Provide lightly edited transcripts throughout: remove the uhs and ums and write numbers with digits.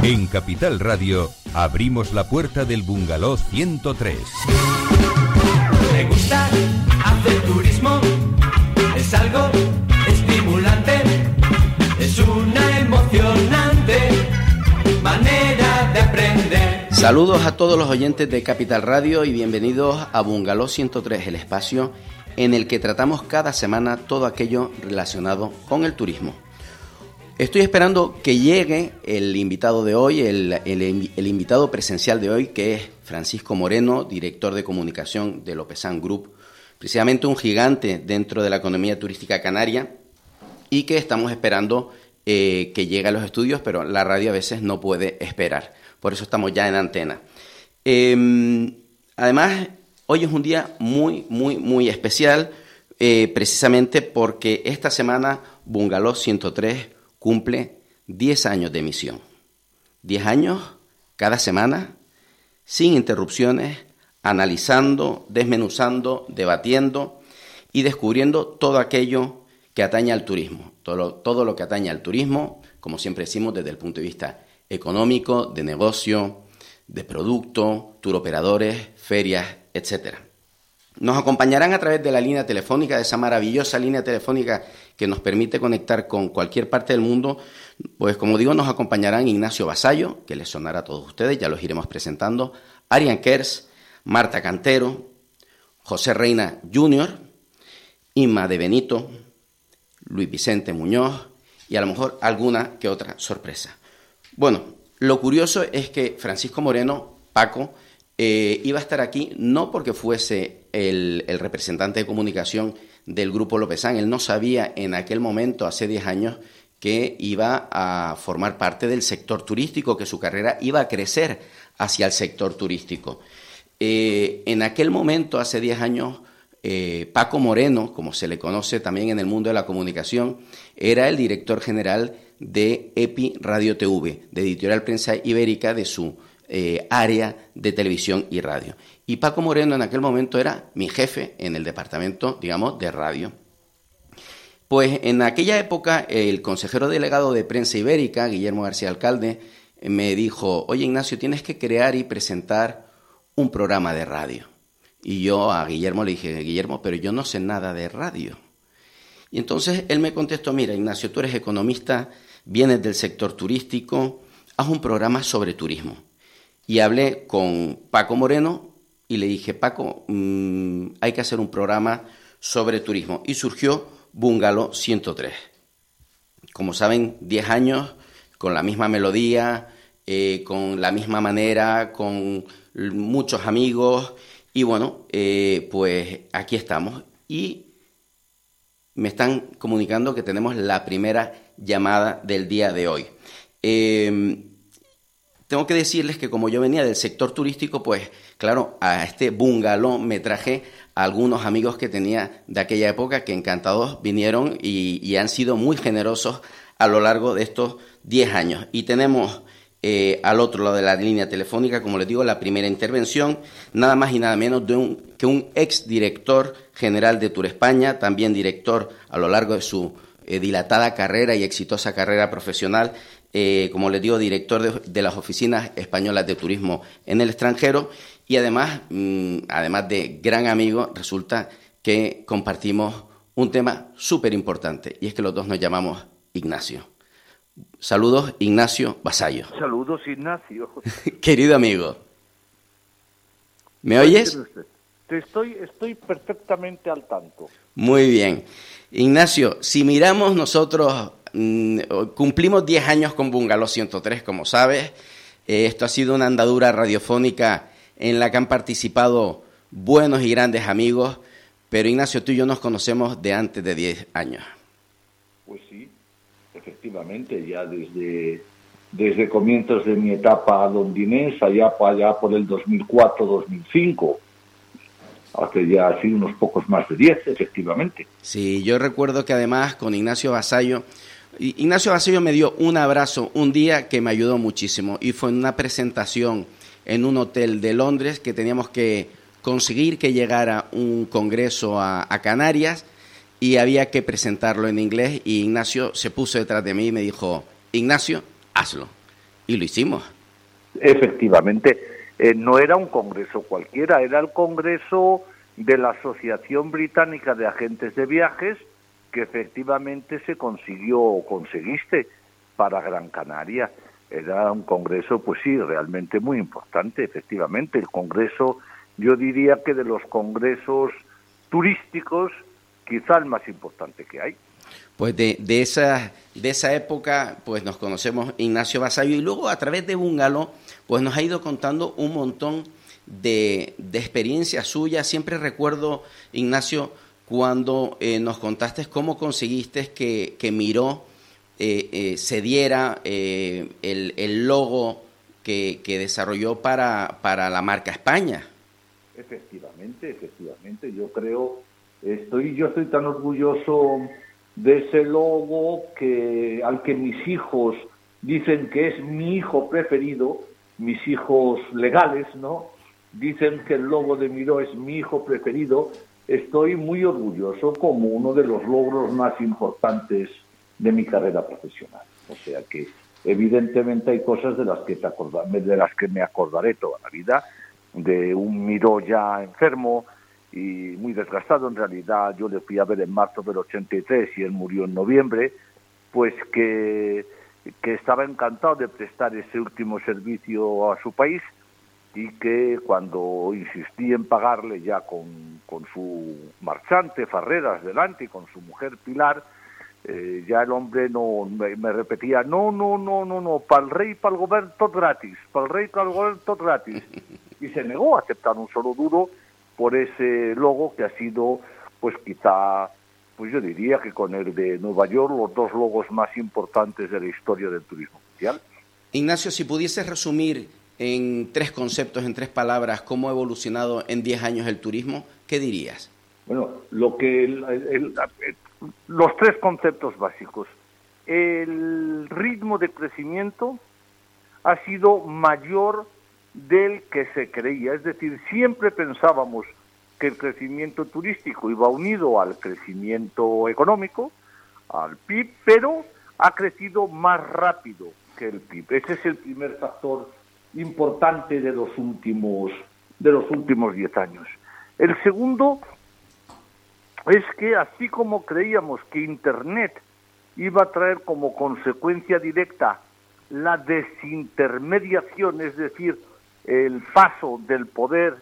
En Capital Radio abrimos la puerta del Bungalow 103. Me gusta hacer turismo, es algo estimulante, es una emocionante manera de aprender. Saludos a todos los oyentes de Capital Radio y bienvenidos a Bungalow 103, el espacio en el que tratamos cada semana todo aquello relacionado con el turismo. Estoy esperando que llegue el invitado de hoy, el invitado presencial de hoy, que es Francisco Moreno, director de comunicación de Lopezán Group, precisamente un gigante dentro de la economía turística canaria, y que estamos esperando que llegue a los estudios, pero la radio a veces no puede esperar. Por eso estamos ya en antena. Además, hoy es un día muy especial, precisamente porque esta semana Bungalow 103 cumple 10 años de emisión. 10 años cada semana, sin interrupciones, analizando, desmenuzando, debatiendo y descubriendo todo aquello que atañe al turismo. Todo lo que atañe al turismo, como siempre decimos, desde el punto de vista económico, de negocio, de producto, turoperadores, ferias, etcétera. Nos acompañarán a través de la línea telefónica, de esa maravillosa línea telefónica que nos permite conectar con cualquier parte del mundo. Pues como digo, nos acompañarán Ignacio Vasallo, que les sonará a todos ustedes, ya los iremos presentando, Arian Kers, Marta Cantero, José Reina Jr., Inma de Benito, Luis Vicente Muñoz y a lo mejor alguna que otra sorpresa. Bueno, lo curioso es que Francisco Moreno, Paco, iba a estar aquí no porque fuese el representante de comunicación del Grupo Lopezán. Él no sabía en aquel momento, hace 10 años, que iba a formar parte del sector turístico, que su carrera iba a crecer hacia el sector turístico. En aquel momento, hace 10 años, Paco Moreno, como se le conoce también en el mundo de la comunicación, era el director general de EPI Radio TV, de Editorial Prensa Ibérica, de su área de televisión y radio. Y Paco Moreno en aquel momento era mi jefe en el departamento, digamos, de radio. Pues en aquella época el consejero delegado de Prensa Ibérica, Guillermo García Alcalde, me dijo: oye, Ignacio, tienes que crear y presentar un programa de radio. Y yo a Guillermo le dije: Guillermo, pero yo no sé nada de radio. Y entonces él me contestó: mira, Ignacio, tú eres economista, vienes del sector turístico, haz un programa sobre turismo. Y hablé con Paco Moreno y le dije: Paco, hay que hacer un programa sobre turismo. Y surgió Bungalow 103. Como saben, 10 años, con la misma melodía, con la misma manera, con muchos amigos. Y bueno, pues aquí estamos. Y me están comunicando que tenemos la primera llamada del día de hoy. Tengo que decirles que como yo venía del sector turístico, pues claro, a este bungalow me traje a algunos amigos que tenía de aquella época que encantados vinieron y han sido muy generosos a lo largo de estos 10 años. Y tenemos al otro lado de la línea telefónica, como les digo, la primera intervención, nada más y nada menos que un exdirector general de Tour España, también director a lo largo de su dilatada carrera y exitosa carrera profesional, como les digo, director de las oficinas españolas de turismo en el extranjero, y además de gran amigo, resulta que compartimos un tema súper importante, y es que los dos nos llamamos Ignacio. Saludos, Ignacio Vasallo. Saludos, Ignacio. Querido amigo. ¿Me oyes? Estoy perfectamente al tanto. Muy bien. Ignacio, si miramos nosotros, cumplimos 10 años con Bungalow 103, como sabes. Esto ha sido una andadura radiofónica en la que han participado buenos y grandes amigos, pero Ignacio, tú y yo nos conocemos de antes de 10 años. Pues sí, efectivamente, ya desde comienzos de mi etapa londinense, allá por el 2004-2005. Hace ya así unos pocos más de 10, efectivamente. Sí, yo recuerdo que además con Ignacio Vasallo me dio un abrazo un día que me ayudó muchísimo, y fue en una presentación en un hotel de Londres que teníamos que conseguir que llegara un congreso a Canarias y había que presentarlo en inglés, y Ignacio se puso detrás de mí y me dijo: Ignacio, hazlo. Y lo hicimos. Efectivamente, no era un congreso cualquiera, era el congreso de la Asociación Británica de Agentes de Viajes, que efectivamente conseguiste para Gran Canaria. Era un congreso, pues sí, realmente muy importante, efectivamente. El congreso, yo diría que de los congresos turísticos, quizá el más importante que hay. Pues de esa época, pues nos conocemos Ignacio Vasallo, y luego a través de Bungalow, pues nos ha ido contando un montón de experiencias suyas. Siempre recuerdo, Ignacio, cuando nos contaste cómo conseguiste que Miró se diera el logo que desarrolló para la marca España. Efectivamente, yo creo, yo estoy tan orgulloso de ese logo al que mis hijos dicen que es mi hijo preferido, mis hijos legales, ¿no? Dicen que el logo de Miró es mi hijo preferido. Estoy muy orgulloso como uno de los logros más importantes de mi carrera profesional. O sea que evidentemente hay cosas de las que me acordaré toda la vida, de un Miró ya enfermo y muy desgastado. En realidad yo le fui a ver en marzo del 83 y él murió en noviembre, pues que estaba encantado de prestar ese último servicio a su país, y que cuando insistí en pagarle ya con su marchante Farreras delante y con su mujer Pilar, ya el hombre me repetía, no, para el rey y para el gobierno todo gratis, para el rey y para el gobierno todo gratis. Y se negó a aceptar un solo duro por ese logo que ha sido, pues quizá, pues yo diría que con el de Nueva York, los dos logos más importantes de la historia del turismo mundial. Ignacio, si pudieses resumir en 3 conceptos, en 3 palabras, cómo ha evolucionado en 10 años el turismo, ¿qué dirías? Bueno, los 3 conceptos básicos. El ritmo de crecimiento ha sido mayor del que se creía, es decir, siempre pensábamos que el crecimiento turístico iba unido al crecimiento económico, al PIB, pero ha crecido más rápido que el PIB. Ese es el primer factor importante de los últimos 10 años. El segundo es que, así como creíamos que Internet iba a traer como consecuencia directa la desintermediación, es decir, el paso del poder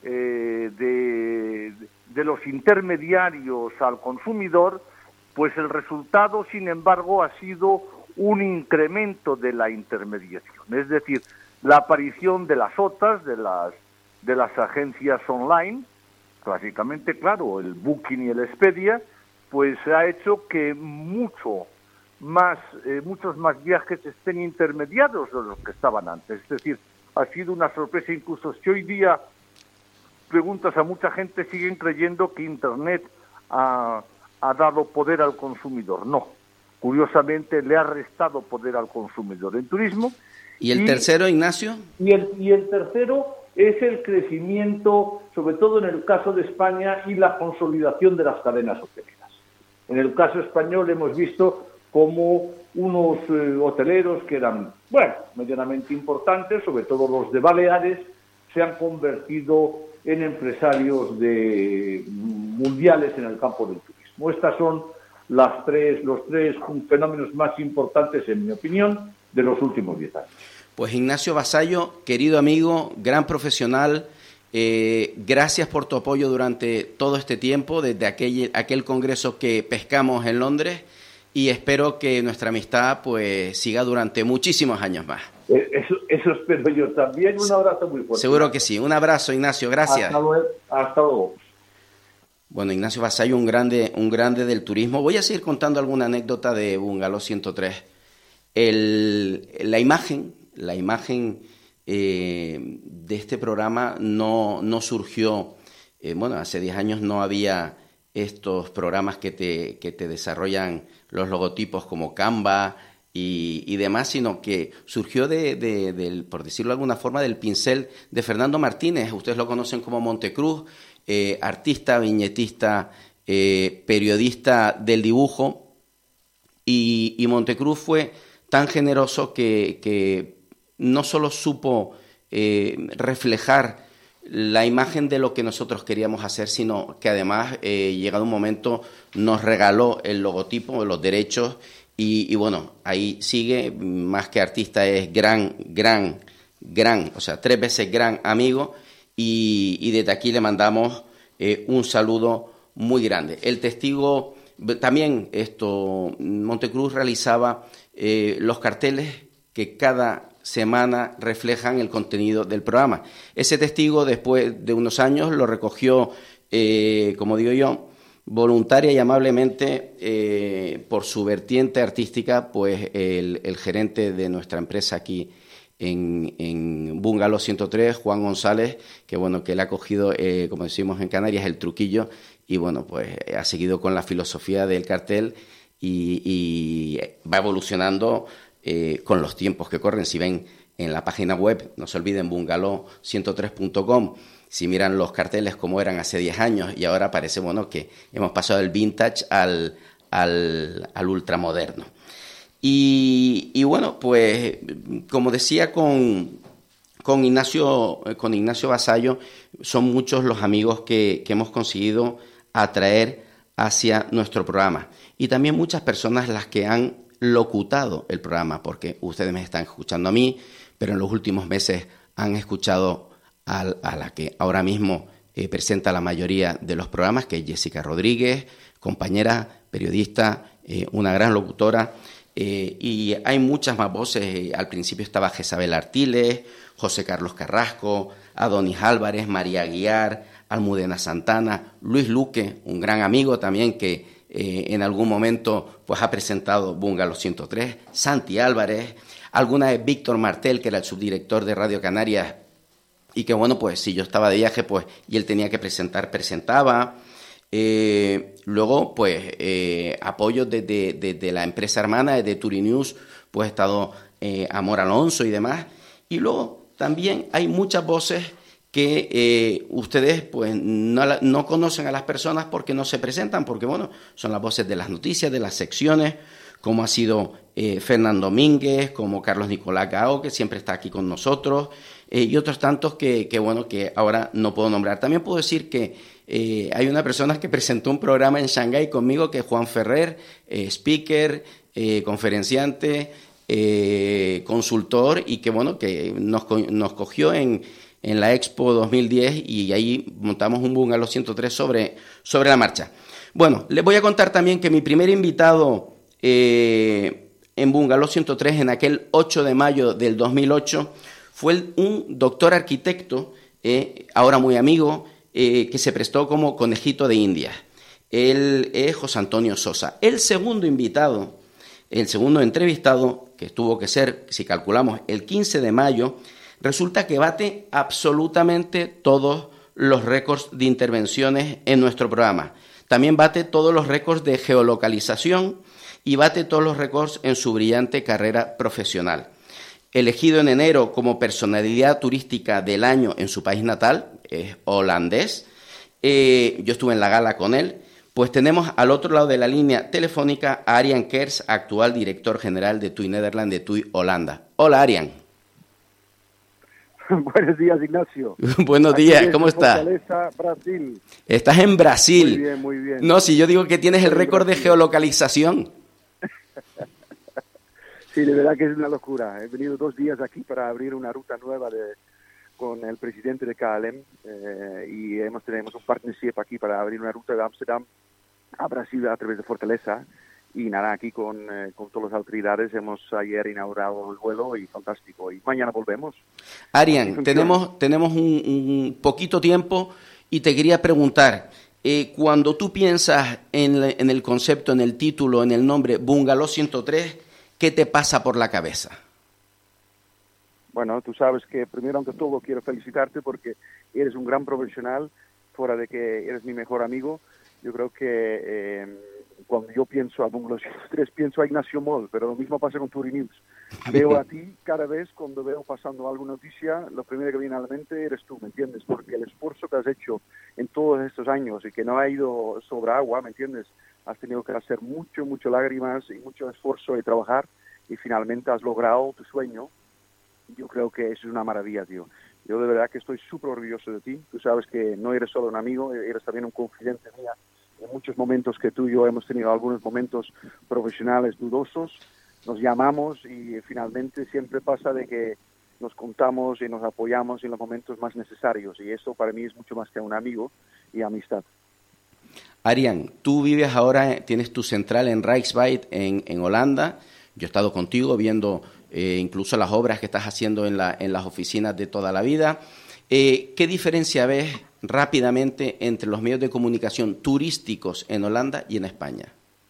de los intermediarios al consumidor, pues el resultado, sin embargo, ha sido un incremento de la intermediación, es decir, la aparición de las OTAs, de las agencias online, clásicamente, claro, el Booking y el Expedia, pues ha hecho que muchos más viajes estén intermediados de los que estaban antes. Es decir, ha sido una sorpresa, incluso si hoy día preguntas a mucha gente, siguen creyendo que Internet ha dado poder al consumidor. No, curiosamente le ha restado poder al consumidor en turismo. ¿Y el tercero, Ignacio? Y el tercero es el crecimiento, sobre todo en el caso de España, y la consolidación de las cadenas hoteleras. En el caso español hemos visto como unos hoteleros que eran, medianamente importantes, sobre todo los de Baleares, se han convertido en empresarios mundiales en el campo del turismo. Estas son los 3 fenómenos más importantes, en mi opinión, de los últimos 10 años. Pues Ignacio Vasallo, querido amigo, gran profesional, gracias por tu apoyo durante todo este tiempo, desde aquel congreso que pescamos en Londres, y espero que nuestra amistad pues siga durante muchísimos años más. Eso espero yo también. Un abrazo muy fuerte. Seguro que sí. Un abrazo, Ignacio. Gracias. Hasta luego. Bueno, Ignacio Vasallo, un grande del turismo. Voy a seguir contando alguna anécdota de Bungalow 103. La imagen de este programa no surgió, hace 10 años no había estos programas que te desarrollan los logotipos como Canva y demás, sino que surgió por decirlo de alguna forma, del pincel de Fernando Martínez. Ustedes lo conocen como Montecruz, artista, viñetista, periodista del dibujo, y Montecruz fue tan generoso que no solo supo reflejar la imagen de lo que nosotros queríamos hacer, sino que además, llegado un momento, nos regaló el logotipo, los derechos, y bueno, ahí sigue, más que artista, es gran, o sea, 3 veces gran amigo, y desde aquí le mandamos un saludo muy grande. El testigo, también Montecruz realizaba los carteles que cada semana reflejan el contenido del programa. Ese testigo, después de unos años, lo recogió, como digo yo, voluntaria y amablemente, por su vertiente artística, pues el gerente de nuestra empresa aquí en Bungalow 103, Juan González, que bueno, que él ha cogido, como decimos en Canarias, el truquillo, y bueno, pues ha seguido con la filosofía del cartel y va evolucionando con los tiempos que corren. Si ven en la página web, no se olviden, bungalow103.com, si miran los carteles como eran hace 10 años, y ahora parece, bueno, que hemos pasado del vintage al ultramoderno. Y bueno, pues como decía con Ignacio Vasallo, son muchos los amigos que hemos conseguido atraer hacia nuestro programa, y también muchas personas las que han locutado el programa, porque ustedes me están escuchando a mí, pero en los últimos meses han escuchado a la que ahora mismo presenta la mayoría de los programas, que es Jessica Rodríguez, compañera, periodista, una gran locutora, y hay muchas más voces. Al principio estaba Jezabel Artiles, José Carlos Carrasco, Adonis Álvarez, María Aguiar, Almudena Santana, Luis Luque, un gran amigo también que en algún momento pues ha presentado Bungalow 103, Santi Álvarez, alguna vez Víctor Martel, que era el subdirector de Radio Canarias, y que bueno, pues si yo estaba de viaje pues y él tenía que presentar, presentaba. Luego pues apoyos de la empresa hermana de Turinews, pues ha estado Amor Alonso y demás. Y luego también hay muchas voces que ustedes pues no conocen a las personas porque no se presentan, porque bueno, son las voces de las noticias, de las secciones, como ha sido Fernando Domínguez, como Carlos Nicolás Gao, que siempre está aquí con nosotros, y otros tantos que bueno, que ahora no puedo nombrar. También puedo decir que hay una persona que presentó un programa en Shanghái conmigo, que es Juan Ferrer, speaker, conferenciante, consultor, y que bueno, que nos cogió en la Expo 2010, y ahí montamos un Bungalow 103 sobre la marcha. Bueno, les voy a contar también que mi primer invitado en Bungalow 103 en aquel 8 de mayo del 2008 fue un doctor arquitecto, ahora muy amigo, que se prestó como conejito de Indias. Él es José Antonio Sosa. El segundo entrevistado, que tuvo que ser, si calculamos, el 15 de mayo, resulta que bate absolutamente todos los récords de intervenciones en nuestro programa. También bate todos los récords de geolocalización y bate todos los récords en su brillante carrera profesional. Elegido en enero como personalidad turística del año en su país natal, es holandés. Yo estuve en la gala con él. Pues tenemos al otro lado de la línea telefónica a Arian Kers, actual director general de TUI Nederland, de TUI Holanda. Hola, Arian. Buenos días, Ignacio. Buenos días, ¿cómo estás? Fortaleza, Brasil. Estás en Brasil. Muy bien, muy bien. No, si yo digo que tienes el récord de geolocalización. Sí, de verdad que es una locura. He venido 2 días aquí para abrir una ruta nueva con el presidente de KLM y tenemos un partnership aquí para abrir una ruta de Ámsterdam a Brasil a través de Fortaleza. Y nada, aquí con todas las autoridades hemos ayer inaugurado el vuelo y fantástico. Y mañana volvemos. Arian, tenemos un poquito tiempo y te quería preguntar, cuando tú piensas en el concepto, en el título, en el nombre Bungalow 103, ¿qué te pasa por la cabeza? Bueno, tú sabes que primero ante todo quiero felicitarte porque eres un gran profesional, fuera de que eres mi mejor amigo. Yo creo que cuando yo pienso a Bungalow 103 pienso a Ignacio Moll, pero lo mismo pasa con Turinews. Veo a ti cada vez cuando veo pasando alguna noticia, lo primero que viene a la mente eres tú, ¿me entiendes? Porque el esfuerzo que has hecho en todos estos años y que no ha ido sobre agua, ¿me entiendes? Has tenido que hacer mucho lágrimas y mucho esfuerzo de trabajar y finalmente has logrado tu sueño yo creo que eso es una maravilla, tío. Yo de verdad que estoy súper orgulloso de ti. Tú sabes que no eres solo un amigo, eres también un confidente mía. En muchos momentos que tú y yo hemos tenido algunos momentos profesionales dudosos, nos llamamos y finalmente siempre pasa de que nos contamos y nos apoyamos en los momentos más necesarios. Y eso para mí es mucho más que un amigo y amistad. Arián, tú vives ahora, tienes tu central en Rijkswaard, en Holanda. Yo he estado contigo viendo incluso las obras que estás haciendo en las oficinas de toda la vida. ¿Qué diferencia ves rápidamente entre los medios de comunicación turísticos en Holanda y en España?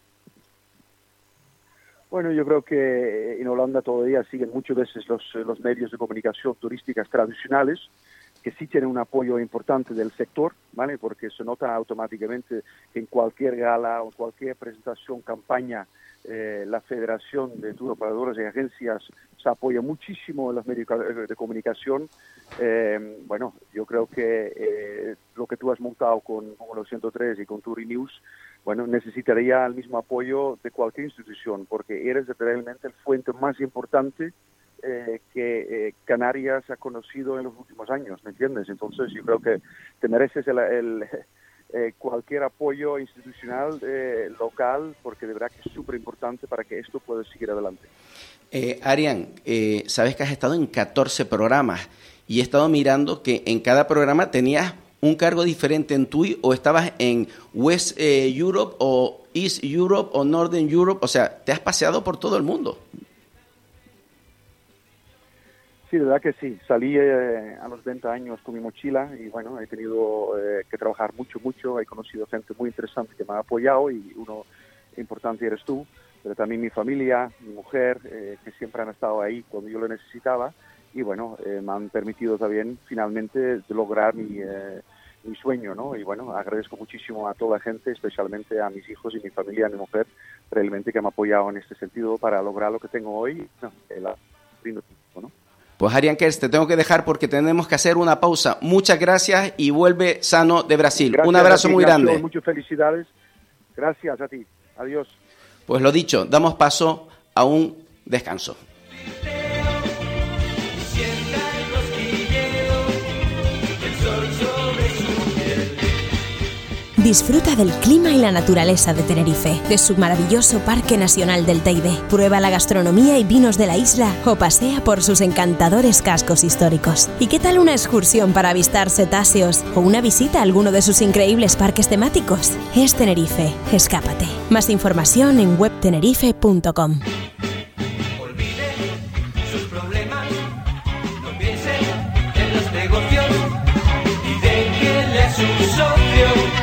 Bueno, yo creo que en Holanda todavía siguen muchas veces los medios de comunicación turísticas tradicionales, que sí tienen un apoyo importante del sector, ¿vale? Porque se nota automáticamente que en cualquier gala o cualquier presentación, campaña, la Federación de Tour Operadores y Agencias se apoya muchísimo en los medios de comunicación. Bueno, yo creo que lo que tú has montado con Bungalow 103 y con Tourinews, bueno, necesitaría el mismo apoyo de cualquier institución, porque eres realmente el fuente más importante que Canarias ha conocido en los últimos años, ¿me entiendes? Entonces yo creo que te mereces cualquier apoyo institucional local, porque de verdad que es súper importante para que esto pueda seguir adelante. Arián, sabes que has estado en 14 programas y he estado mirando que en cada programa tenías un cargo diferente en TUI, o estabas en West Europe o East Europe o Northern Europe, o sea, te has paseado por todo el mundo. Sí, de verdad que sí. Salí a los 20 años con mi mochila y bueno, he tenido que trabajar mucho. He conocido gente muy interesante que me ha apoyado y uno importante eres tú, pero también mi familia, mi mujer, que siempre han estado ahí cuando yo lo necesitaba y bueno, me han permitido también finalmente lograr mi sueño, ¿no? Y bueno, agradezco muchísimo a toda la gente, especialmente a mis hijos y mi familia, a mi mujer, realmente que me ha apoyado en este sentido para lograr lo que tengo hoy. ¿No? Pues Arián Kers, te tengo que dejar porque tenemos que hacer una pausa. Muchas gracias y vuelve sano de Brasil. Gracias. Un abrazo muy grande. Muchas felicidades. Gracias a ti. Adiós. Pues lo dicho, damos paso a un descanso. Disfruta del clima y la naturaleza de Tenerife, de su maravilloso Parque Nacional del Teide. Prueba la gastronomía y vinos de la isla o pasea por sus encantadores cascos históricos. ¿Y qué tal una excursión para avistar cetáceos o una visita a alguno de sus increíbles parques temáticos? Es Tenerife, escápate. Más información en webtenerife.com. Olvide sus problemas, no piense en los negocios y déjele a su socio.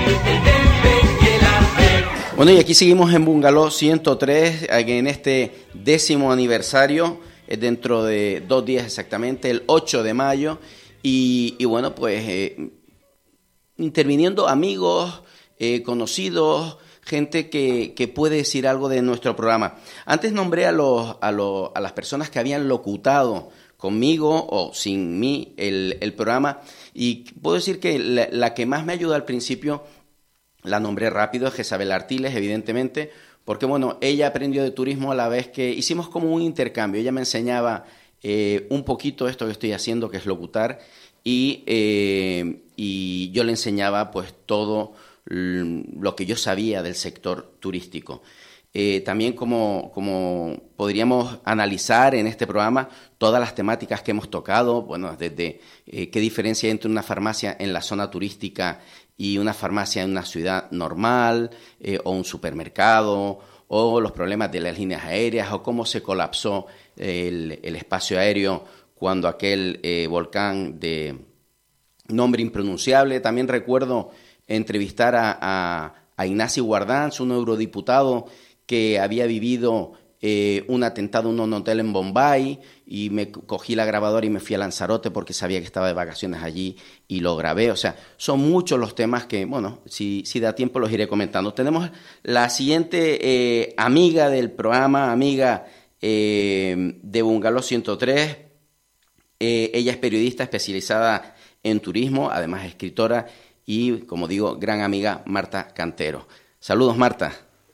Bueno, y aquí seguimos en Bungalow 103, en este 10º aniversario, dentro de 2 días exactamente, el 8 de mayo, y bueno, pues interviniendo amigos, conocidos, gente que puede decir algo de nuestro programa. Antes nombré a las personas que habían locutado conmigo o sin mí el programa, y puedo decir que la que más me ayudó al principio, la nombré rápido, es Jezabel Artiles, evidentemente, porque bueno, ella aprendió de turismo a la vez que hicimos como un intercambio. Ella me enseñaba un poquito esto que estoy haciendo, que es locutar, y yo le enseñaba pues todo lo que yo sabía del sector turístico. También como podríamos analizar en este programa todas las temáticas que hemos tocado, bueno, desde qué diferencia hay entre una farmacia en la zona turística y una farmacia en una ciudad normal, o un supermercado, o los problemas de las líneas aéreas, o cómo se colapsó el espacio aéreo cuando aquel volcán de nombre impronunciable. También recuerdo entrevistar a Ignacio Guardans, un eurodiputado que había vivido un atentado en un hotel en Bombay, y me cogí la grabadora y me fui a Lanzarote porque sabía que estaba de vacaciones allí y lo grabé. O sea, son muchos los temas que, bueno, si da tiempo los iré comentando. Tenemos la siguiente amiga del programa, amiga de Bungalow 103. Ella es periodista especializada en turismo, además escritora y, como digo, gran amiga, Marta Cantero. Saludos, Marta.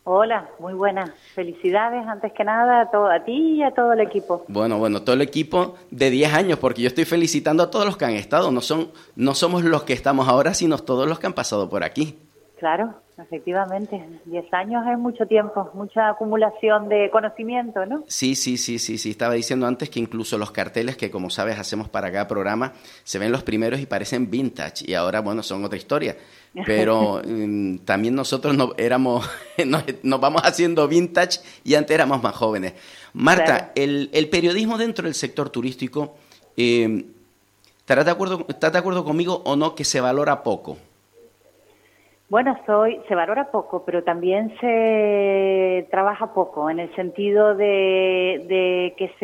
Hola, muy buenas. Felicidades antes que nada a ti y a todo el equipo. Bueno, todo el equipo de 10 años, porque yo estoy felicitando a todos los que han estado. No somos los que estamos ahora, sino todos los que han pasado por aquí. Claro, efectivamente. 10 años es mucho tiempo, mucha acumulación de conocimiento, ¿no? Sí. Estaba diciendo antes que incluso los carteles que, como sabes, hacemos para cada programa, se ven los primeros y parecen vintage. Y ahora, bueno, son otra historia. Pero también nosotros nos vamos haciendo vintage y antes éramos más jóvenes. Marta, claro. el periodismo dentro del sector turístico, ¿estás de acuerdo conmigo o no que se valora poco? Bueno, se valora poco, pero también se trabaja poco, en el sentido de que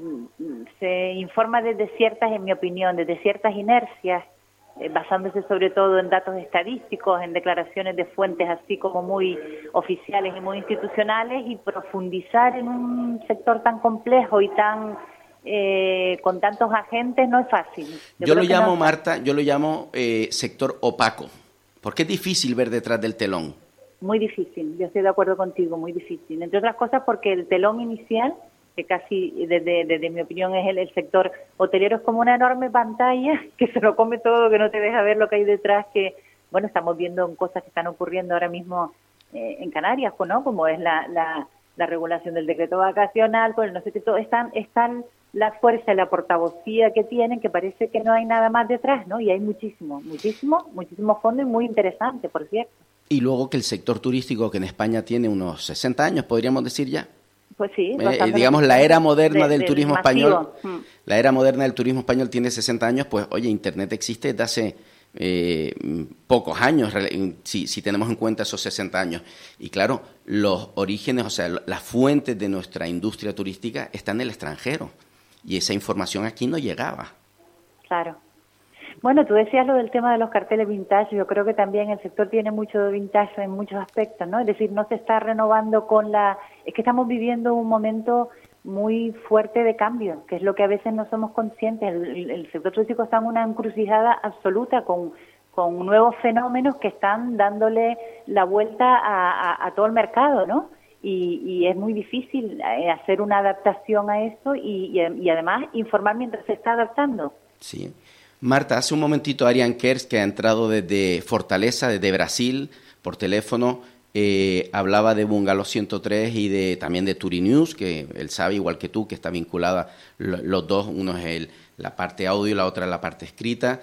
se informa desde ciertas, en mi opinión, desde ciertas inercias, basándose sobre todo en datos estadísticos, en declaraciones de fuentes así como muy oficiales y muy institucionales, y profundizar en un sector tan complejo y tan con tantos agentes no es fácil. Yo lo llamo, Marta, sector opaco. Porque es difícil ver detrás del telón. Muy difícil, yo estoy de acuerdo contigo, muy difícil. Entre otras cosas porque el telón inicial, que casi desde mi opinión es el sector hotelero, es como una enorme pantalla que se lo come todo, que no te deja ver lo que hay detrás, que, bueno, estamos viendo cosas que están ocurriendo ahora mismo en Canarias, ¿no? Como es la regulación del decreto vacacional, pues no sé qué, todo, están la fuerza y la portavocía que tienen, que parece que no hay nada más detrás, ¿no? Y hay muchísimo fondo y muy interesante, por cierto. Y luego que el sector turístico, que en España tiene unos 60 años, podríamos decir ya. Pues sí. Digamos, la era moderna del turismo español. La era moderna del turismo español tiene 60 años, pues, oye, Internet existe desde hace pocos años, si tenemos en cuenta esos 60 años. Y claro, los orígenes, o sea, las fuentes de nuestra industria turística están en el extranjero. Y esa información aquí no llegaba. Claro. Bueno, tú decías lo del tema de los carteles vintage. Yo creo que también el sector tiene mucho de vintage en muchos aspectos, ¿no? Es decir, no se está renovando Es que estamos viviendo un momento muy fuerte de cambio, que es lo que a veces no somos conscientes. El sector turístico está en una encrucijada absoluta con nuevos fenómenos que están dándole la vuelta a todo el mercado, ¿no? Y es muy difícil hacer una adaptación a eso y además informar mientras se está adaptando. Sí. Marta, hace un momentito Arián Kers, que ha entrado desde Fortaleza, desde Brasil, por teléfono, hablaba de Bungalow 103 y también de Turinews, que él sabe, igual que tú, que está vinculada los dos, uno es la parte audio y la otra la parte escrita.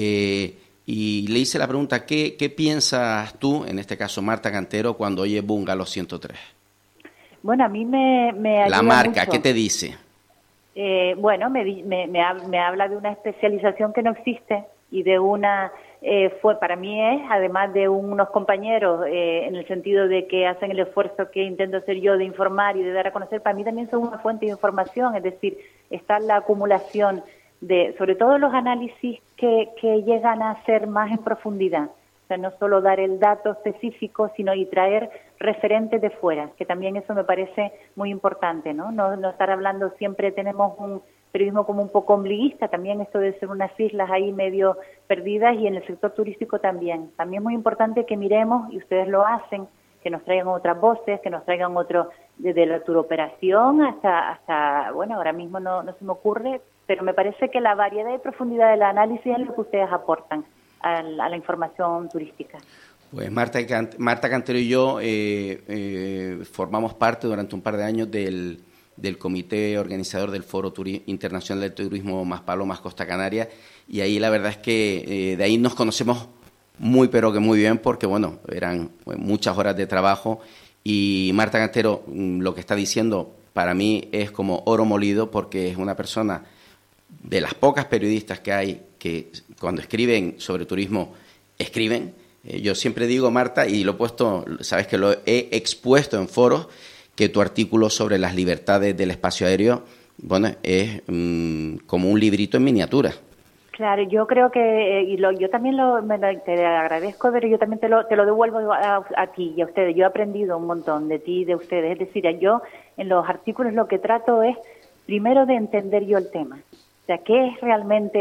Y le hice la pregunta, ¿qué piensas tú, en este caso Marta Cantero, cuando oye Bungalow 103? Bueno, a mí me ayuda la marca, mucho. ¿Qué te dice? Bueno, me habla de una especialización que no existe y de para mí además de unos compañeros, en el sentido de que hacen el esfuerzo que intento hacer yo de informar y de dar a conocer, para mí también son una fuente de información, es decir, está la acumulación de, sobre todo los análisis que llegan a ser más en profundidad. O sea, no solo dar el dato específico, sino y traer referentes de fuera, que también eso me parece muy importante, ¿no? No estar hablando siempre, tenemos un periodismo como un poco ombliguista, también esto de ser unas islas ahí medio perdidas, y en el sector turístico también. También es muy importante que miremos, y ustedes lo hacen, que nos traigan otras voces, que nos traigan desde la turoperación hasta bueno, ahora mismo no se me ocurre, pero me parece que la variedad y profundidad del análisis es lo que ustedes aportan a la información turística. Pues Marta Cantero y yo formamos parte durante un par de años del comité organizador del Foro Internacional del Turismo Maspalomas Costa Canaria, y ahí la verdad es que de ahí nos conocemos pero que muy bien, porque bueno, eran muchas horas de trabajo, y Marta Cantero lo que está diciendo para mí es como oro molido, porque es una persona de las pocas periodistas que hay que cuando escriben sobre turismo, escriben. Yo siempre digo, Marta, y lo he puesto, sabes que lo he expuesto en foros, que tu artículo sobre las libertades del espacio aéreo, bueno, es como un librito en miniatura. Claro, yo creo que, yo también te agradezco, pero yo también te lo devuelvo a ti y a ustedes. Yo he aprendido un montón de ti y de ustedes. Es decir, yo en los artículos lo que trato es, primero, de entender yo el tema. O sea, ¿qué es realmente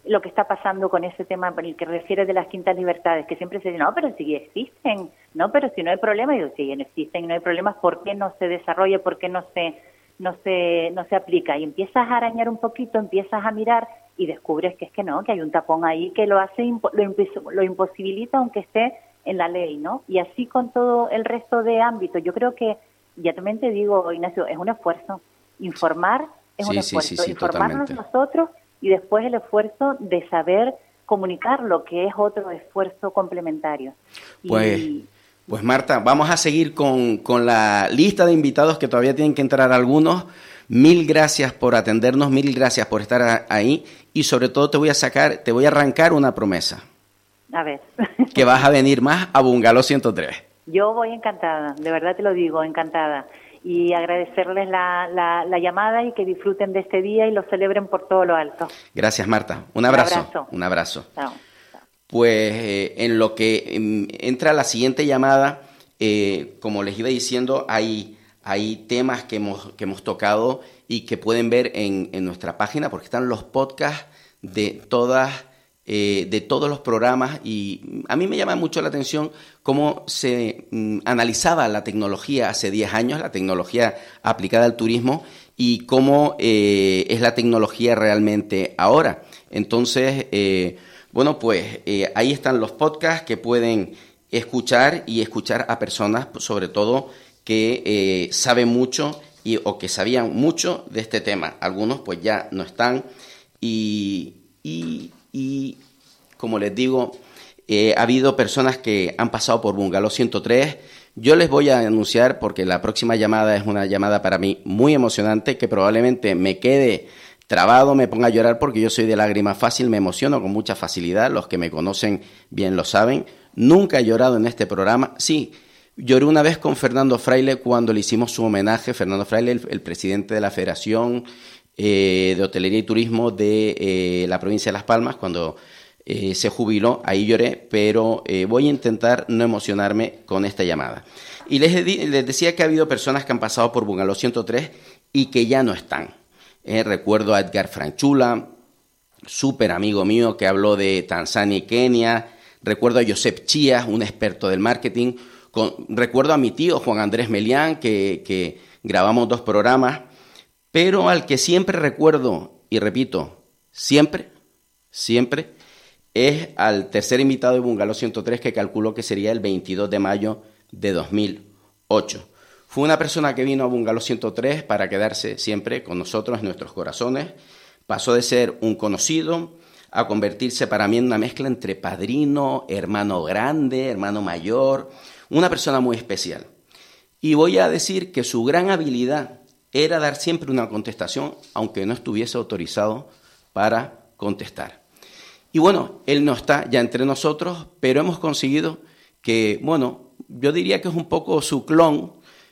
lo que está pasando con ese tema por el que refiere de las quintas libertades, que siempre se dice, no, pero si existen, no, pero si no hay problema, y yo, si no existen y no hay problemas, ¿por qué no se desarrolla? ¿Por qué no se aplica? Y empiezas a arañar un poquito, empiezas a mirar y descubres que es que no, que hay un tapón ahí que lo hace, lo imposibilita aunque esté en la ley, ¿no? Y así con todo el resto de ámbitos. Yo creo que, ya también te digo, Ignacio, es un esfuerzo. Informar es un esfuerzo. Informarnos totalmente. nosotros y después el esfuerzo de saber comunicar, lo que es otro esfuerzo complementario. Pues Marta, vamos a seguir con la lista de invitados, que todavía tienen que entrar algunos. Mil gracias por atendernos, mil gracias por estar ahí, y sobre todo te voy a arrancar una promesa. A ver. Que vas a venir más a Bungalow 103. Yo voy encantada, de verdad te lo digo, encantada. Y agradecerles la llamada y que disfruten de este día y lo celebren por todo lo alto. Gracias, Marta. Un abrazo. Un abrazo. Chao. Pues en lo que entra la siguiente llamada, como les iba diciendo, hay temas que hemos tocado y que pueden ver en nuestra página, porque están los podcasts de todos los programas, y a mí me llama mucho la atención cómo se analizaba la tecnología hace 10 años, la tecnología aplicada al turismo, y cómo es la tecnología realmente ahora. Entonces, ahí están los podcasts que pueden escuchar a personas, sobre todo, que saben mucho o que sabían mucho de este tema. Algunos pues ya no están y como les digo, ha habido personas que han pasado por Bungalow 103. Yo les voy a anunciar, porque la próxima llamada es una llamada para mí muy emocionante, que probablemente me quede trabado, me ponga a llorar, porque yo soy de lágrima fácil, me emociono con mucha facilidad. Los que me conocen bien lo saben. Nunca he llorado en este programa. Sí, lloré una vez con Fernando Fraile cuando le hicimos su homenaje. Fernando Fraile, el presidente de la Federación de Hotelería y Turismo de la provincia de Las Palmas, cuando se jubiló. Ahí lloré, pero voy a intentar no emocionarme con esta llamada. Y les decía que ha habido personas que han pasado por Bungalow 103 y que ya no están. Recuerdo a Edgar Franchula, súper amigo mío, que habló de Tanzania y Kenia. Recuerdo a Josep Chías, un experto del marketing. Recuerdo a mi tío Juan Andrés Melián, que grabamos 2 programas. Pero al que siempre recuerdo, y repito, siempre, es al tercer invitado de Bungalow 103, que calculo que sería el 22 de mayo de 2008. Fue una persona que vino a Bungalow 103 para quedarse siempre con nosotros en nuestros corazones. Pasó de ser un conocido a convertirse para mí en una mezcla entre padrino, hermano grande, hermano mayor, una persona muy especial. Y voy a decir que su gran habilidad era dar siempre una contestación, aunque no estuviese autorizado para contestar. Y bueno, él no está ya entre nosotros, pero hemos conseguido que, bueno, yo diría que es un poco su clon,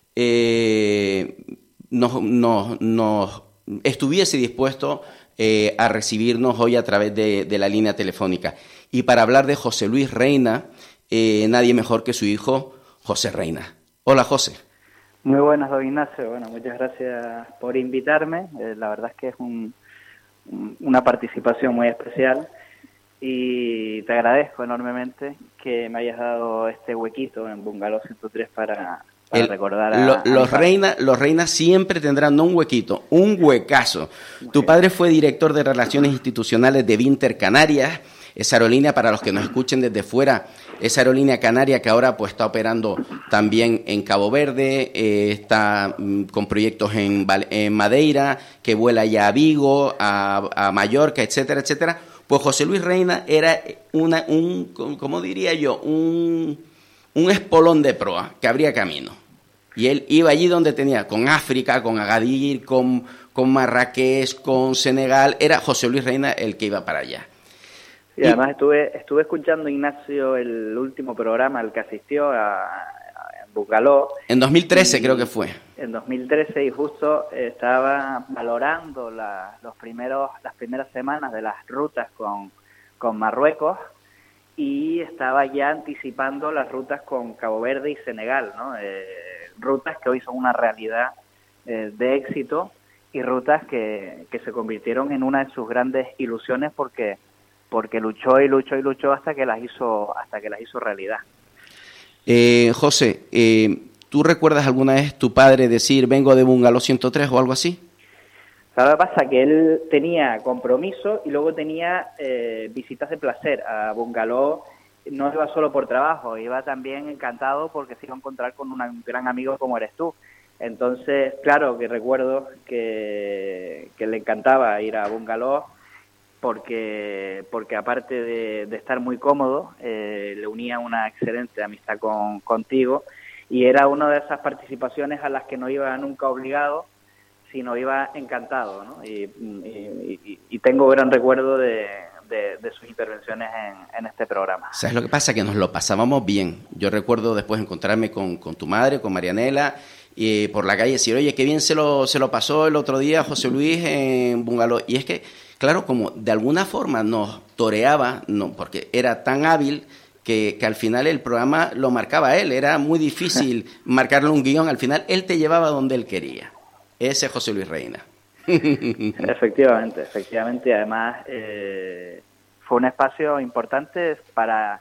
nos estuviese dispuesto a recibirnos hoy a través de la línea telefónica. Y para hablar de José Luis Reina, nadie mejor que su hijo, José Reina. Hola, José. Muy buenas, don Ignacio. Bueno, muchas gracias por invitarme. La verdad es que es una participación muy especial y te agradezco enormemente que me hayas dado este huequito en Bungalow 103 para recordar a los Reina siempre tendrán no un huequito, un huecazo. Tu padre fue director de Relaciones Institucionales de Vinter Canarias. Esa aerolínea, para los que nos escuchen desde fuera, esa aerolínea canaria que ahora pues está operando también en Cabo Verde, está con proyectos en Madeira, que vuela ya a Vigo, a Mallorca, etcétera, etcétera. Pues José Luis Reina era ¿cómo diría yo? Un espolón de proa que abría camino. Y él iba allí donde tenía, con África, con Agadir, con Marrakech, con Senegal. Era José Luis Reina el que iba para allá. Y además estuve escuchando, Ignacio, el último programa al que asistió a Bungalow. En 2013 creo que fue. En 2013, y justo estaba valorando las primeras semanas de las rutas con Marruecos, y estaba ya anticipando las rutas con Cabo Verde y Senegal, ¿no? Rutas que hoy son una realidad de éxito, y rutas que se convirtieron en una de sus grandes ilusiones, porque porque luchó y luchó y luchó hasta que las hizo realidad. José, ¿tú recuerdas alguna vez tu padre decir vengo de Bungalow 103 o algo así? ¿Sabes lo que pasa? Que él tenía compromiso y luego tenía visitas de placer a Bungalow. No iba solo por trabajo, iba también encantado porque se iba a encontrar con un gran amigo como eres tú. Entonces, claro que recuerdo que le encantaba ir a Bungalow porque aparte de estar muy cómodo, le unía una excelente amistad contigo, y era una de esas participaciones a las que no iba nunca obligado, sino iba encantado, ¿no? Y tengo gran recuerdo de sus intervenciones en este programa. ¿Sabes lo que pasa? Que nos lo pasábamos bien. Yo recuerdo después encontrarme con tu madre, con Marianela, y por la calle decir, oye, qué bien se lo pasó el otro día José Luis en Bungalow. Y es que, claro, como de alguna forma nos toreaba, no, porque era tan hábil que al final el programa lo marcaba él. Era muy difícil marcarle un guión. Al final él te llevaba donde él quería. Ese es José Luis Reina. Efectivamente. Además, fue un espacio importante para...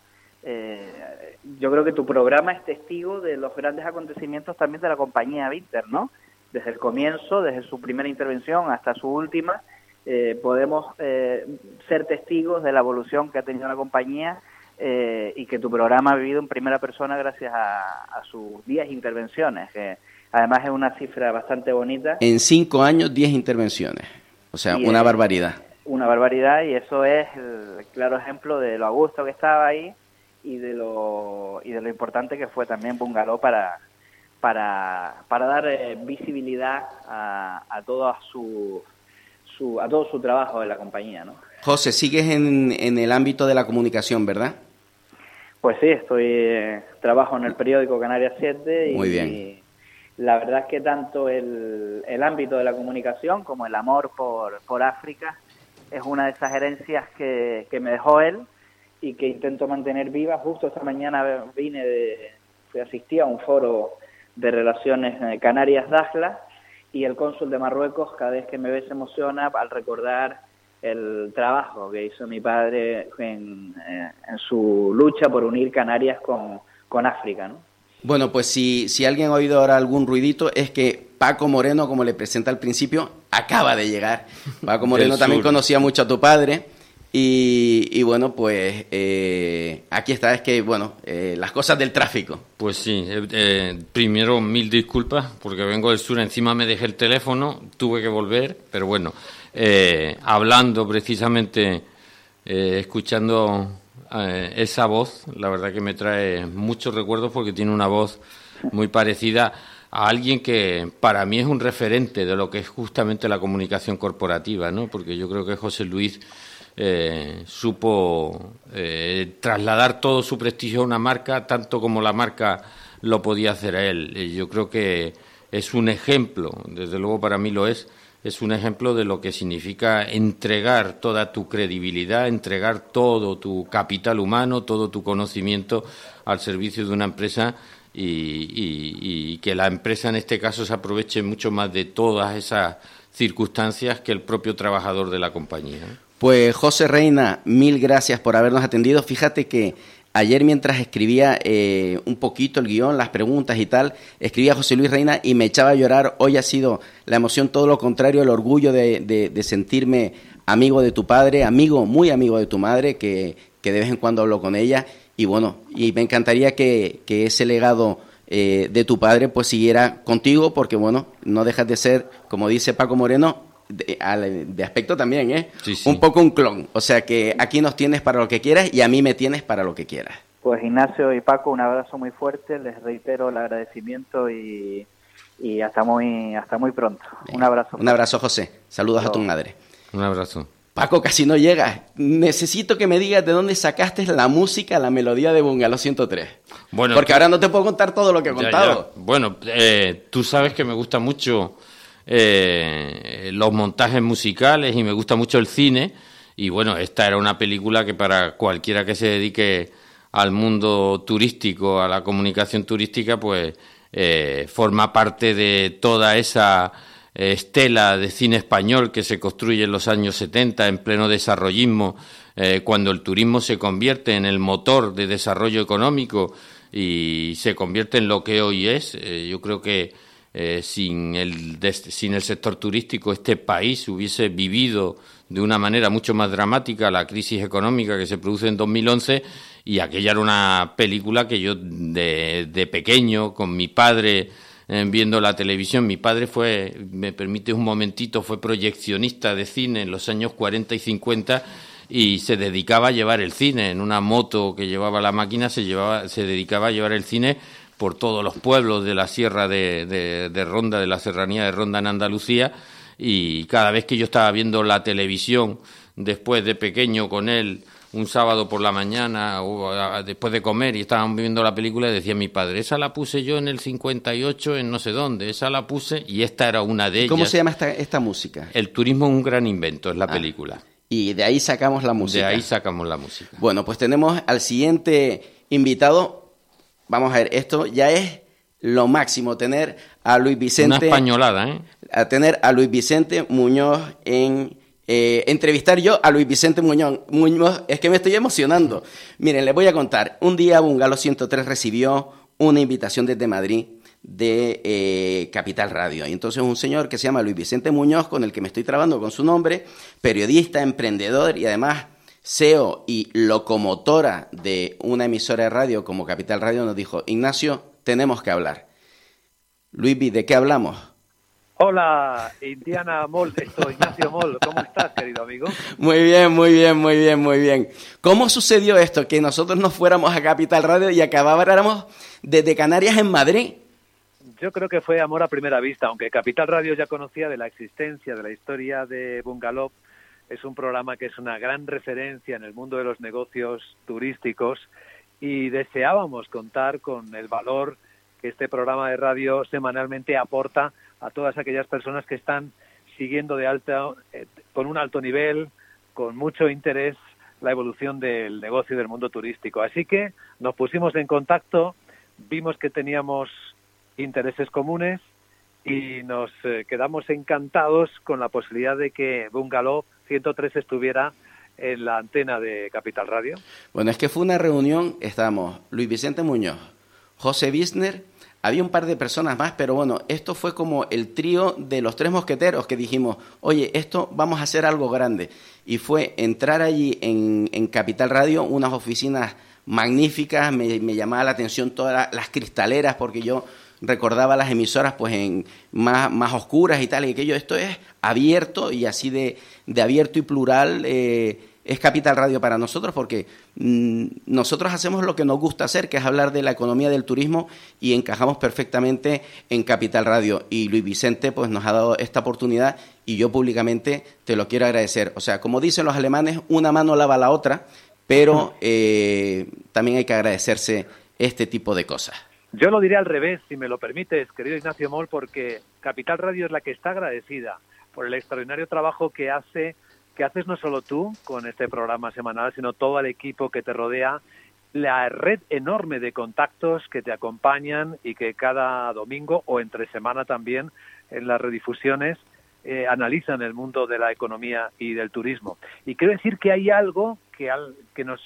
yo creo que tu programa es testigo de los grandes acontecimientos también de la compañía Vinter, ¿no? Desde el comienzo, desde su primera intervención hasta su última, podemos ser testigos de la evolución que ha tenido la compañía, y que tu programa ha vivido en primera persona gracias a sus 10 intervenciones, que además es una cifra bastante bonita. En 5 años, 10 intervenciones. O sea, una barbaridad. Una barbaridad, y eso es el claro ejemplo de lo a gusto que estaba ahí y de lo importante que fue también Bungalow para dar visibilidad a todo su trabajo en la compañía, ¿no? José, sigues en el ámbito de la comunicación, ¿verdad? Pues sí, trabajo en el periódico Canarias 7 Muy bien. Y la verdad es que tanto el ámbito de la comunicación como el amor por África es una de esas herencias que me dejó él y que intento mantener viva. Justo esta mañana asistí a un foro de relaciones Canarias-Dakhla, y el cónsul de Marruecos cada vez que me ve se emociona al recordar el trabajo que hizo mi padre en su lucha por unir Canarias con África, ¿no? Bueno, pues si alguien ha oído ahora algún ruidito, es que Paco Moreno, como le presenta al principio, acaba de llegar. Paco Moreno también conocía mucho a tu padre. Y bueno, pues aquí está, es que, bueno, las cosas del tráfico. Pues sí, primero 1000 disculpas, porque vengo del sur, encima me dejé el teléfono, tuve que volver, pero bueno, hablando precisamente, escuchando esa voz, la verdad que me trae muchos recuerdos, porque tiene una voz muy parecida a alguien que para mí es un referente de lo que es justamente la comunicación corporativa, ¿no? Porque yo creo que José Luis supo trasladar todo su prestigio a una marca, tanto como la marca lo podía hacer a él. Yo creo que es un ejemplo, desde luego para mí lo es un ejemplo de lo que significa entregar toda tu credibilidad, entregar todo tu capital humano, todo tu conocimiento al servicio de una empresa, y que la empresa en este caso se aproveche mucho más de todas esas circunstancias que el propio trabajador de la compañía. Pues José Reina, 1000 gracias por habernos atendido. Fíjate que ayer, mientras escribía un poquito el guión, las preguntas y tal, escribía José Luis Reina y me echaba a llorar. Hoy ha sido la emoción todo lo contrario, el orgullo de sentirme amigo de tu padre, muy amigo de tu madre, que de vez en cuando hablo con ella. Y bueno, y me encantaría que ese legado de tu padre pues siguiera contigo, porque bueno, no dejas de ser, como dice Paco Moreno, de aspecto también, Sí, sí. Un poco un clon. O sea que aquí nos tienes para lo que quieras y a mí me tienes para lo que quieras. Pues Ignacio y Paco, un abrazo muy fuerte, les reitero el agradecimiento y hasta muy pronto. Un abrazo. Un abrazo, José. Saludos a tu madre. Un abrazo. Paco, casi no llegas. Necesito que me digas de dónde sacaste la música, la melodía de Bungalow 103. Bueno, porque ahora no te puedo contar todo lo que he contado. Ya. Bueno, tú sabes que me gusta mucho los montajes musicales y me gusta mucho el cine, y bueno, esta era una película que para cualquiera que se dedique al mundo turístico, a la comunicación turística, pues forma parte de toda esa estela de cine español que se construye en los años 70 en pleno desarrollismo, cuando el turismo se convierte en el motor de desarrollo económico y se convierte en lo que hoy es. Yo creo que sin el sector turístico este país hubiese vivido de una manera mucho más dramática la crisis económica que se produce en 2011, y aquella era una película que yo de pequeño, con mi padre, viendo la televisión. Mi padre fue, me permite un momentito, fue proyeccionista de cine en los años 40 y 50 y se dedicaba a llevar el cine en una moto que llevaba la máquina, se dedicaba a llevar el cine por todos los pueblos de la sierra de Ronda, de la serranía de Ronda en Andalucía, y cada vez que yo estaba viendo la televisión después de pequeño con él, un sábado por la mañana o después de comer, y estaban viendo la película, y decía mi padre, esa la puse yo en el 58 en no sé dónde, esa la puse, y esta era una de ellas. ¿Cómo se llama esta música? El turismo es un gran invento, es la película. Y de ahí sacamos la música. De ahí sacamos la música. Bueno, pues tenemos al siguiente invitado. Vamos a ver, esto ya es lo máximo, tener a Luis Vicente... Una españolada, ¿eh? A tener a Luis Vicente Muñoz en... entrevistar yo a Luis Vicente Muñoz, es que me estoy emocionando. Miren, les voy a contar. Un día Bungalow 103 recibió una invitación desde Madrid de Capital Radio. Y entonces un señor que se llama Luis Vicente Muñoz, con el que me estoy trabando con su nombre, periodista, emprendedor y además CEO y locomotora de una emisora de radio como Capital Radio, nos dijo, Ignacio, tenemos que hablar. Luisby, ¿de qué hablamos? Hola, Indiana Moll, Ignacio Moll, ¿cómo estás, querido amigo? Muy bien, muy bien, muy bien, muy bien. ¿Cómo sucedió esto? Que nosotros nos fuéramos a Capital Radio y acabáramos desde Canarias en Madrid. Yo creo que fue amor a primera vista, aunque Capital Radio ya conocía de la existencia, de la historia de Bungalow. Es un programa que es una gran referencia en el mundo de los negocios turísticos y deseábamos contar con el valor que este programa de radio semanalmente aporta a todas aquellas personas que están siguiendo de alto, con un alto nivel, con mucho interés, la evolución del negocio y del mundo turístico. Así que nos pusimos en contacto, vimos que teníamos intereses comunes y nos quedamos encantados con la posibilidad de que Bungalow 103 estuviera en la antena de Capital Radio. Bueno, es que fue una reunión, estábamos Luis Vicente Muñoz, José Bisner, había un par de personas más, pero bueno, esto fue como el trío de los tres mosqueteros que dijimos, oye, esto vamos a hacer algo grande. Y fue entrar allí en Capital Radio, unas oficinas magníficas, me llamaba la atención todas las cristaleras, porque yo recordaba las emisoras pues en más oscuras y tal, y aquello, esto es abierto, y así de abierto y plural es Capital Radio para nosotros, porque nosotros hacemos lo que nos gusta hacer, que es hablar de la economía del turismo, y encajamos perfectamente en Capital Radio. Y Luis Vicente pues nos ha dado esta oportunidad, y yo públicamente te lo quiero agradecer. O sea, como dicen los alemanes, una mano lava la otra, pero también hay que agradecerse este tipo de cosas. Yo lo diré al revés, si me lo permites, querido Ignacio Moll, porque Capital Radio es la que está agradecida por el extraordinario trabajo que haces no solo tú con este programa semanal, sino todo el equipo que te rodea, la red enorme de contactos que te acompañan y que cada domingo o entre semana también en las redifusiones analizan el mundo de la economía y del turismo. Y quiero decir que hay algo que nos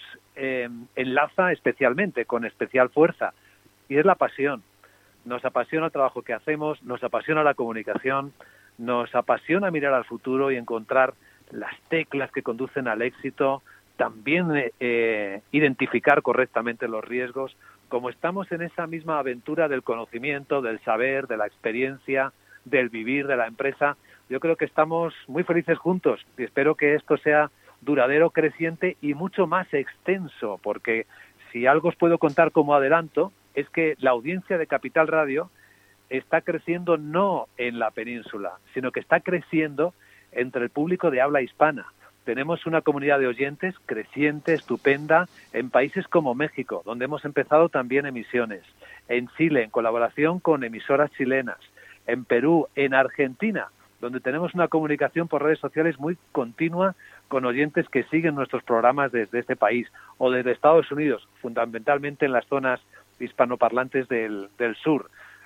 enlaza especialmente, con especial fuerza, y es la pasión. Nos apasiona el trabajo que hacemos, nos apasiona la comunicación, nos apasiona mirar al futuro y encontrar las teclas que conducen al éxito, también identificar correctamente los riesgos. Como estamos en esa misma aventura del conocimiento, del saber, de la experiencia, del vivir de la empresa, yo creo que estamos muy felices juntos y espero que esto sea duradero, creciente y mucho más extenso, porque si algo os puedo contar como adelanto, es que la audiencia de Capital Radio está creciendo no en la península, sino que está creciendo entre el público de habla hispana. Tenemos una comunidad de oyentes creciente, estupenda, en países como México, donde hemos empezado también emisiones, en Chile, en colaboración con emisoras chilenas, en Perú, en Argentina, donde tenemos una comunicación por redes sociales muy continua con oyentes que siguen nuestros programas desde este país, o desde Estados Unidos, fundamentalmente en las zonas hispanoparlantes del sur.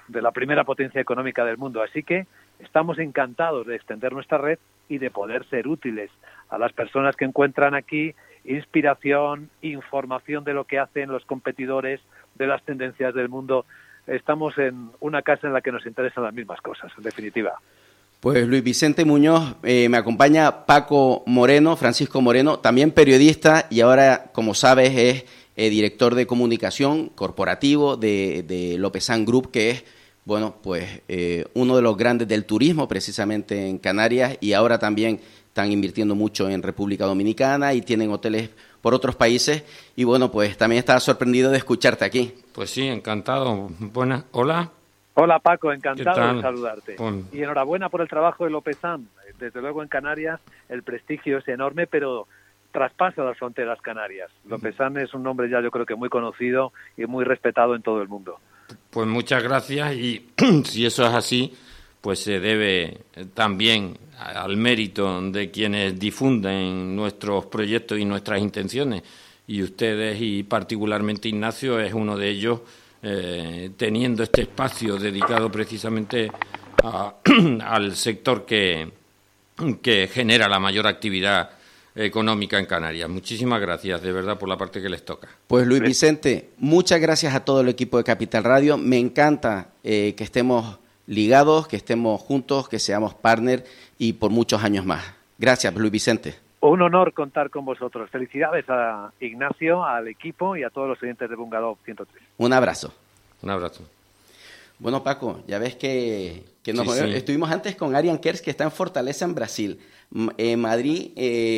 de la primera potencia económica del mundo. Así que estamos encantados de extender nuestra red y de poder ser útiles a las personas que encuentran aquí inspiración, información de lo que hacen los competidores, de las tendencias del mundo. Estamos en una casa en la que nos interesan las mismas cosas, en definitiva. Pues Luis Vicente Muñoz, me acompaña Paco Moreno, Francisco Moreno, también periodista y ahora, como sabes, es director de comunicación corporativo de Lopezán Group, que es, bueno, pues uno de los grandes del turismo precisamente en Canarias, y ahora también están invirtiendo mucho en República Dominicana y tienen hoteles por otros países. Y bueno, pues también estaba sorprendido de escucharte aquí. Pues sí, encantado. Buenas, hola. Hola Paco, encantado de saludarte. Y enhorabuena por el trabajo de Lopezán. Desde luego en Canarias el prestigio es enorme, pero traspasa las fronteras canarias. Lopezán es un nombre ya yo creo que muy conocido y muy respetado en todo el mundo. Pues muchas gracias, y si eso es así, pues se debe también al mérito de quienes difunden nuestros proyectos y nuestras intenciones, y ustedes, y particularmente Ignacio, es uno de ellos, teniendo este espacio dedicado precisamente al sector que genera la mayor actividad económica en Canarias. Muchísimas gracias, de verdad, por la parte que les toca. Pues Luis Vicente, muchas gracias a todo el equipo de Capital Radio. Me encanta que estemos ligados, que estemos juntos, que seamos partners y por muchos años más. Gracias, Luis Vicente. Un honor contar con vosotros. Felicidades a Ignacio, al equipo y a todos los oyentes de Bungalow 103. Un abrazo. Un abrazo. Bueno, Paco, ya ves que estuvimos antes con Arian Kers, que está en Fortaleza, en Brasil. Madrid,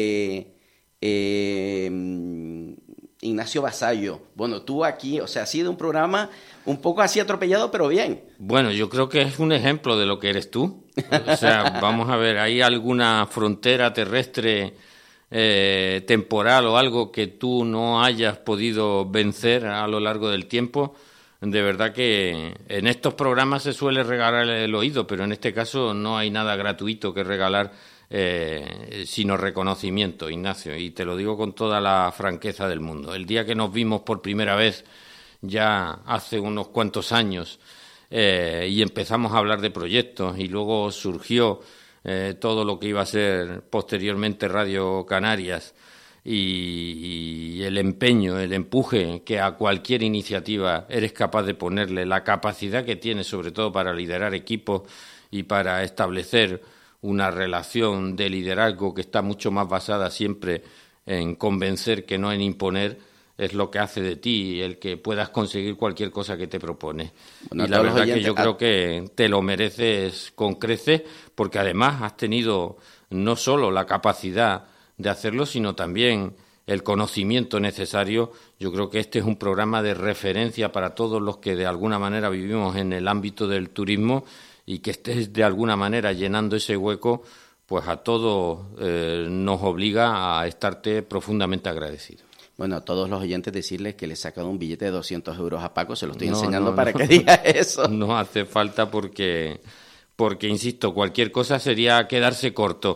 Ignacio Vasallo. Bueno, tú aquí, o sea, ha sido un programa un poco así atropellado, pero bien. Bueno, yo creo que es un ejemplo de lo que eres tú. O sea, vamos a ver, ¿hay alguna frontera terrestre temporal o algo que tú no hayas podido vencer a lo largo del tiempo? De verdad que en estos programas se suele regalar el oído, pero en este caso no hay nada gratuito que regalar, sino reconocimiento, Ignacio, y te lo digo con toda la franqueza del mundo. El día que nos vimos por primera vez, ya hace unos cuantos años, y empezamos a hablar de proyectos, y luego surgió todo lo que iba a ser posteriormente Radio Canarias, y el empeño, el empuje que a cualquier iniciativa eres capaz de ponerle, la capacidad que tienes sobre todo para liderar equipos y para establecer una relación de liderazgo que está mucho más basada siempre en convencer que no en imponer, es lo que hace de ti el que puedas conseguir cualquier cosa que te propones. Bueno, y la verdad que yo creo que te lo mereces con creces, porque además has tenido no solo la capacidad de hacerlo, sino también el conocimiento necesario. Yo creo que este es un programa de referencia para todos los que de alguna manera vivimos en el ámbito del turismo, y que estés de alguna manera llenando ese hueco, pues a todos nos obliga a estarte profundamente agradecido. Bueno, a todos los oyentes decirles que le he sacado un billete de 200 euros a Paco, se lo estoy enseñando para que diga eso. No hace falta porque, insisto, cualquier cosa sería quedarse corto.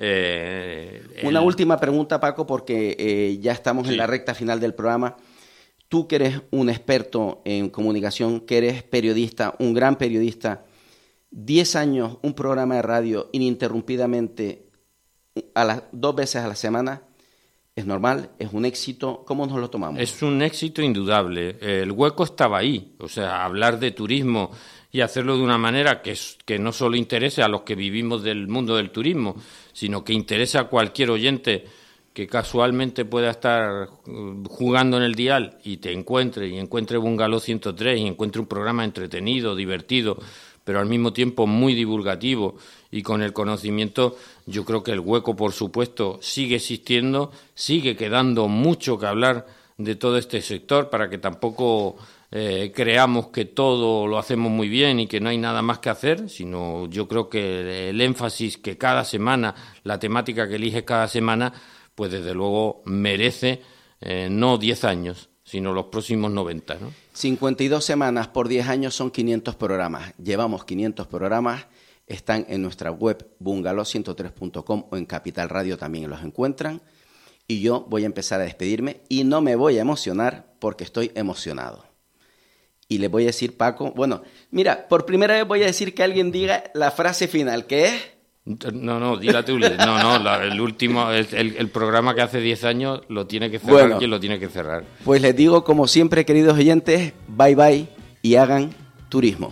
Una última pregunta, Paco, porque ya estamos en la recta final del programa. Tú que eres un experto en comunicación, que eres periodista, un gran periodista, 10 años, un programa de radio ininterrumpidamente 2 veces a la semana, ¿es normal? ¿Es un éxito? ¿Cómo nos lo tomamos? Es un éxito indudable. El hueco estaba ahí. O sea, hablar de turismo y hacerlo de una manera que no solo interese a los que vivimos del mundo del turismo, sino que interese a cualquier oyente que casualmente pueda estar jugando en el dial y te encuentre Bungalow 103 y encuentre un programa entretenido, divertido, pero al mismo tiempo muy divulgativo y con el conocimiento. Yo creo que el hueco, por supuesto, sigue existiendo, sigue quedando mucho que hablar de todo este sector, para que tampoco creamos que todo lo hacemos muy bien y que no hay nada más que hacer, sino yo creo que el énfasis que cada semana, la temática que eliges cada semana, pues desde luego merece no 10 años, sino los próximos 90, ¿no? 52 semanas por 10 años son 500 programas. Llevamos 500 programas, están en nuestra web bungalow103.com o en Capital Radio también los encuentran. Y yo voy a empezar a despedirme y no me voy a emocionar porque estoy emocionado. y le voy a decir, Paco, bueno, mira, por primera vez voy a decir que alguien diga la frase final, ¿qué es? No, dila tú. El último, el programa que hace 10 años lo tiene que cerrar quien lo tiene que cerrar. Pues les digo, como siempre, queridos oyentes, bye bye y hagan turismo.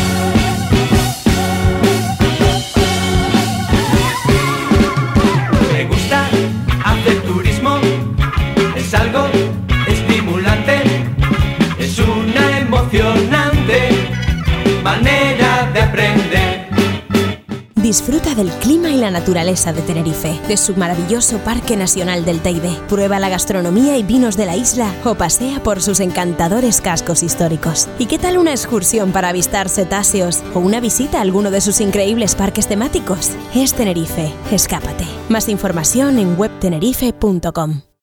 Me gusta hacer turismo, es algo estimulante, es una emocionante manera de aprender. Disfruta del clima y la naturaleza de Tenerife, de su maravilloso Parque Nacional del Teide. Prueba la gastronomía y vinos de la isla o pasea por sus encantadores cascos históricos. ¿Y qué tal una excursión para avistar cetáceos o una visita a alguno de sus increíbles parques temáticos? Es Tenerife, escápate. Más información en webtenerife.com.